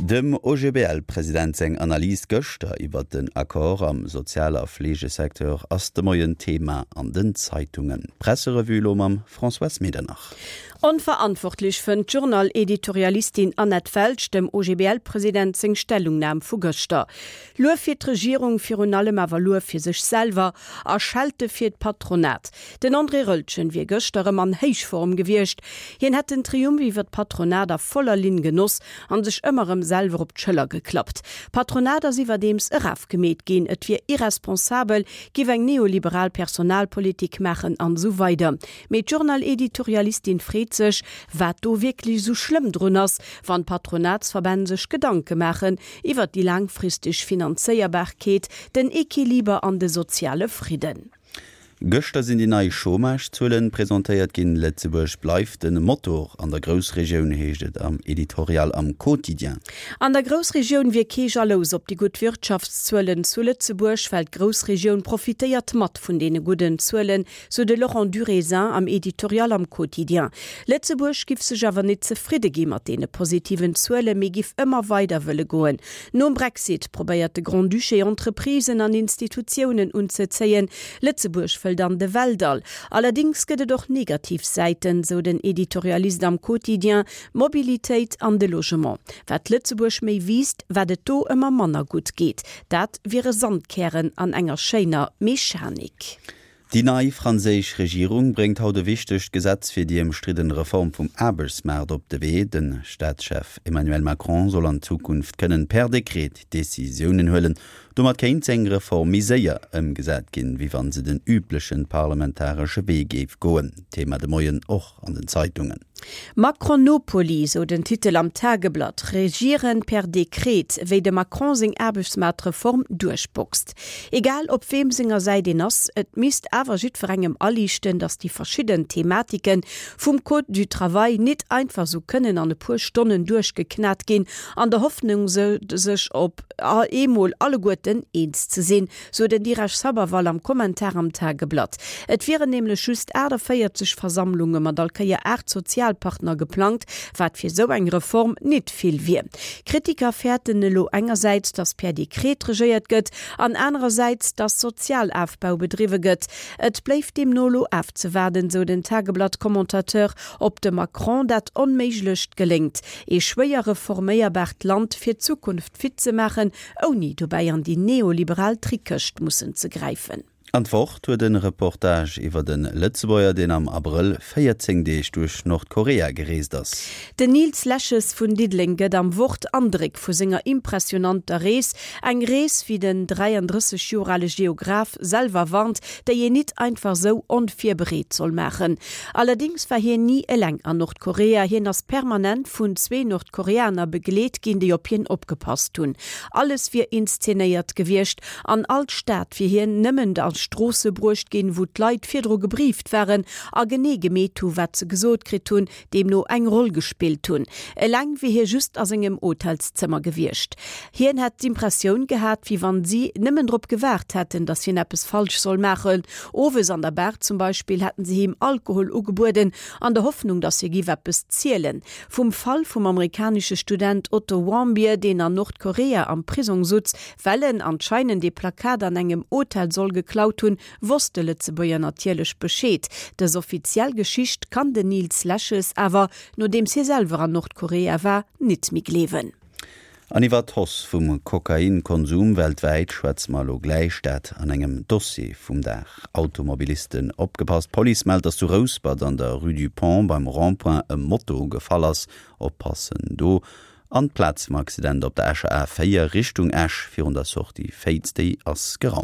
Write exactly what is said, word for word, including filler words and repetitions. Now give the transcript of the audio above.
Dem O G B L-Präsident seg Analyse gëchter iwwer den Akkor am sozialer Pflegesektor ass de moien Thema an den Zeitungen. Presserevue am François Medernach. Unverantwortlich fën Journal-Editorialistin Annette Welsch dem O G B L-Präsident seg Stellungnahme vu Gëchter. Lur fir d'Regierung fir un allem awer lur fir sech selver a schalte fir d' Patronat. Den André Röltschen wie Gëchtere an Heichform gewircht. Hien het den Triumph iwwer d Patronat a voller Lin genoss an sech ëmmerem selver op d'Schëller geklappt. Patronader siwer dems erafgemet gin, et wie irresponsabel giw eng neoliberal Personalpolitik machen an so weiter. Met Journal-Editorialistin Fred sech, wat do wirklich so schlimm drunners, wann Patronatsverbände sech Gedanke machen, iwwer die langfristig Finanzierbarkeit, den Equiliber an de soziale Frieden. Gëchter sind die neii Chômage-Zullen präsentéiert ginn Letzeburg bleif den Motor an der Grousregioun heeschtet am Editorial am Quotidien. An der Grousregioun wie keger los op die gut Wirtschaftszullen zu Letzeburg fällt Grousregioun profitéiert mat vun dee guten Zullen, so de Laurent Durésin am Editorial am Quotidien. Letzeburg gif sech awer net zufriede gi mat dee positiven Zulle mé gif ëmmer weiter wëlle goen. No Brexit probéiert de Grand Duché Entreprisen an Institutionen unzezeien, Letzeburg dann de Wäldal. Allerdings gëtt doch Negativseiten, so den Editorialist am Quotidien, Mobilitéit an de Logement. Wat Lützeburg méi wiest, wat et do ëmmer Manner gut geht. Dat wäre Sandkehren an enger Scheiner Mechanik. Die neue französische Regierung bringt heute wichtig Gesetz für die umstrittene Reform vom Arbeitsmarkt op de Weg. Den Staatschef Emmanuel Macron soll in Zukunft können per Dekret Decisionen höllen, do mat kein eng Reform miséier ëm gesät ginn, wie wann se den üblichen parlamentarische Weg geef goen. Thema de Moien och an den Zeitungen. Macronopoly, so den Titel am Tageblatt, regieren per Dekret, wéi de Macron seg Arbeitsmarktreform durchboxt. Egal op wem singer sei den ass, et mist awer südverengem allichten, dats die verschieden Thematiken vum Code du Travail net einfach so kënnen an e puer Stonnen durchgeknat gin, an der Hoffnung se sech op a emol alle Guten eens ze sinn, so den Dirach Saberwall am Kommentar am Tageblatt. Et wäre nämlich just Äder feiert sich Versammlungen mat alkeier Erd Sozialpartner geplant, wat fir so eng Reform net viel wie. Kritiker fährten lo engerseits, dass per Dekret regiert gëtt, an andererseits das Sozialaufbau betriebe gëtt. Et bleif dem Nolo aufzuwerden, so den Tageblatt-Kommentateur, ob de Macron dat onmeiglecht gelingt. E schwéier reforméierbart Land fir Zukunft fit zu machen, oni dobei an die neoliberal Tricköcht mussen ze greifen. Antwort huet den Reportage iwwer den Letzebäuer, den am April vierzehn Deeg durch Nordkorea gereest ass. Den Nils Läches vun Didling gëtt am Wort Andrik vu senger impressionanter Rees, eng Rees wie den dreiunddreißig-jorale Geograf selver warnt, déi je net einfach so onfirbereet soll machen. Allerdings war hier nie eleng an Nordkorea, hien ass permanent vun zwee Nordkoreaner begleet ginn déi op hien opgepasst hunn. Alles wie inszenéiert gewircht, an Altstaat wie hien nëmmen als Strosse brucht gin, wo d'Leit firdro gebrieft wären, a gene gemet hu wat ze gesot krit hun, dem no eng Roll gespielt hun. E lang wie hier just as engem Hotelszimmer gewircht. Hien hat d'Impressioun gehabt, wie wann sie nimmen drop gewahrt hätten, dass hien etwas falsch soll machen. Owes an der Berg zum Beispiel hätten sie ihm Alkohol ugeburden, an der Hoffnung, dass sie giweppes zielen. Vom Fall vom amerikanische Student Otto Warmbier, den an Nordkorea am Prison sitzt, wellen anscheinend die Plakat an engem Hotel soll geklaut hun, wusste Letzebäuer natierlech beschéet. Das offiziell Geschicht kann de Nils Läches awer, no dem se selber an Nordkorea war, net mi lewen. Aniwwer Toss vum Kokainkonsum weltweit schwätz mal o Gleichstat an engem Dossier vum Dach. Automobilisten opgepasst, Police meldt, dass du Rosbad an der Rue du Pont beim Rondpoint e Motto gefallers oppassen. Do an Platz im Accident op der Äsche A vier Richtung Äsch fir der Sorti Fates Day ass gerant.